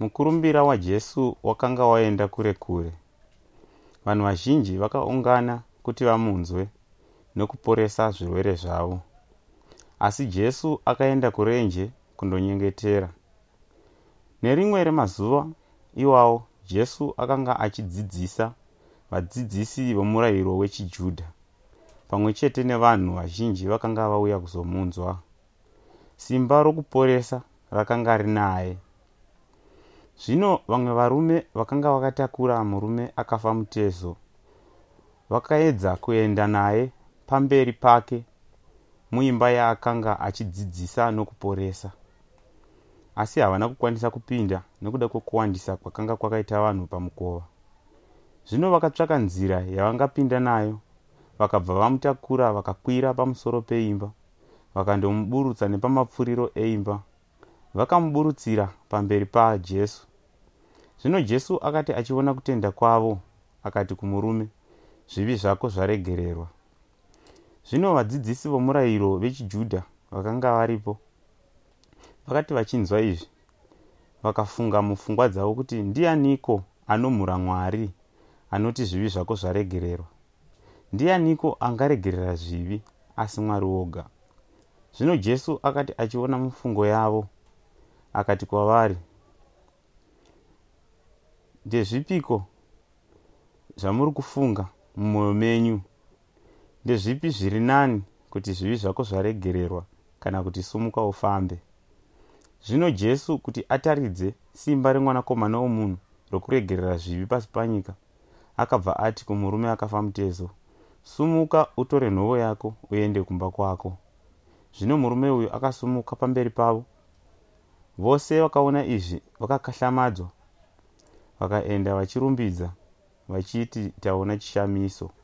Mukurumbira waJesu wakanga waenda kure kure. Vanhu vazhinji vakaungana kuti vamunzwe nokuporesa zvirwere zvavo. Asi Jesu akaenda kurenje kundonyengetera. Nerimwe remazuva iwawo Jesu akanga achidzidzisa vadzidzisi vomurayiro wechiJudha. Pamwe chete nevanhu vazhinji vakanga vauya kuzomunzwa. Simba rokuporesa rakanga rinaye. Zvino vamwe varume vakanga vakatakura murume akafa mutezo vakaedza kuenda naye pamberi pake muimba yaakanga achidzidzisa nokuporesa. Asi havana kukwanisa kupinda nekuda kwekuwandisa kwakanga kwakaita vanhu pamukova. Zvino vakatsvaka nzira yavangapinda nayo, vakabva vamutakura vakakwira pamusoro peimba, vakandomuburutsa nepamapfuriro eimba, vakamuburutsira pamberi paJesu. Zvino Jesu akati achiona kutenda kwavo, akati kumurume, "Zvivi zvako zvaregererwa." Zvino vadzidzisi vomurayiro vechiJudha vakanga varipo vakati vachinzwa izvi, vakafunga mupfungwa dzavo kuti ndianiko anomhura Mwari anoti zvivi zvako zvaregererwa? Ndianiko angaregerera zvivi asi Mwari woga? Zvino Jesu akati achiona mifungo yavo, akati kwavari, "Ndezvipiko zvamuri kufunga mumwoyo menyu? Ndezvipi zviri nani, kuti zvivi zvako zvaregererwa kana kuti sumuka ufambe?" Zvino Jesu, kuti ataridze simba remwanakomana womunhu rokuregerera zvivi pasi panyika, akabva ati kumurume akafa mutezo, "Sumuka utore nhovo yako uende kumba kwako." Zvino murume uyu akasumuka pamberi pavo. Vose vakaona izvi vakakashamadzwa, vakaenda vachirumbidza vachiti, "Taona chishamiso."